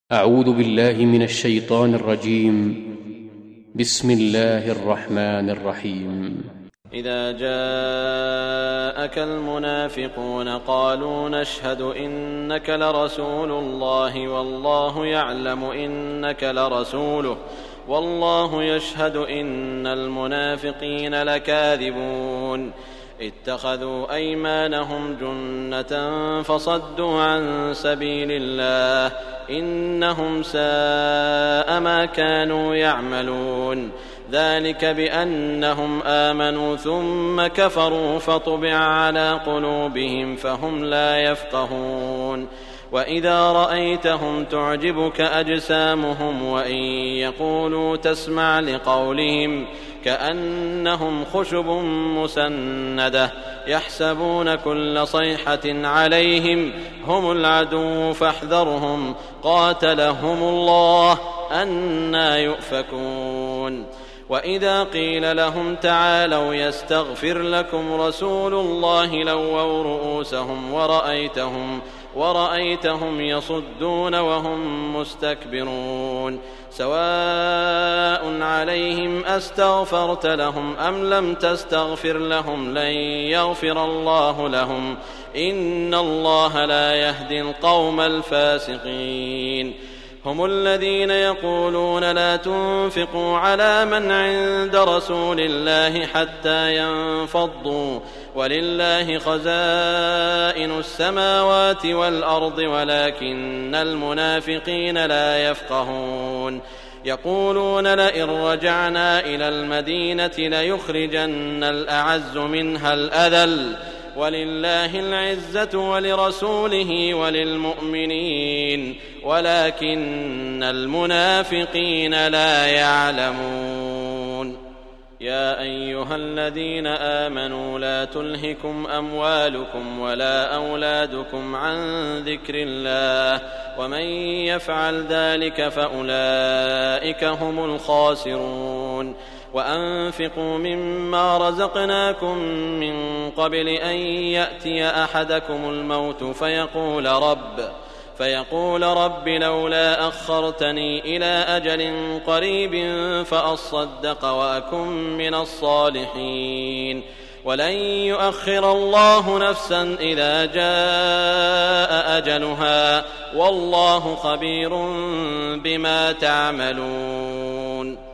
أعوذ بالله من الشيطان الرجيم. بسم الله الرحمن الرحيم. إذا جاءك المنافقون قالوا نشهد إنك لرسول الله والله يعلم إنك لرسوله والله يشهد إن المنافقين لكاذبون اتخذوا أيمانهم جنة فصدوا عن سبيل الله إنهم ساء ما كانوا يعملون ذلك بأنهم آمنوا ثم كفروا فطبع على قلوبهم فهم لا يفقهون وإذا رأيتهم تعجبك أجسامهم وإن يقولوا تسمع لقولهم كأنهم خشب مسندة يحسبون كل صيحة عليهم هم العدو فاحذرهم قاتلهم الله أنى يؤفكون وإذا قيل لهم تعالوا يستغفر لكم رسول الله لووا رؤوسهم ورأيتهم يصدون وهم مستكبرون سواء عليهم أستغفرت لهم أم لم تستغفر لهم لن يغفر الله لهم إن الله لا يهدي القوم الفاسقين هم الذين يقولون لا تنفقوا على من عند رسول الله حتى ينفضوا ولله خزائن السماوات والأرض ولكن المنافقين لا يفقهون يقولون لئن رجعنا إلى المدينة ليخرجن الأعز منها الأذل ولله العزة ولرسوله وللمؤمنين ولكن المنافقين لا يعلمون يا أيها الذين آمنوا لا تلهكم أموالكم ولا أولادكم عن ذكر الله ومن يفعل ذلك فأولئك هم الخاسرون وأنفقوا مما رزقناكم من قبل أن يأتي أحدكم الموت فيقول رب لولا أخرتني إلى أجل قريب فأصدق وأكن من الصالحين ولن يؤخر الله نفسا إذا جاء أجلها والله خبير بما تعملون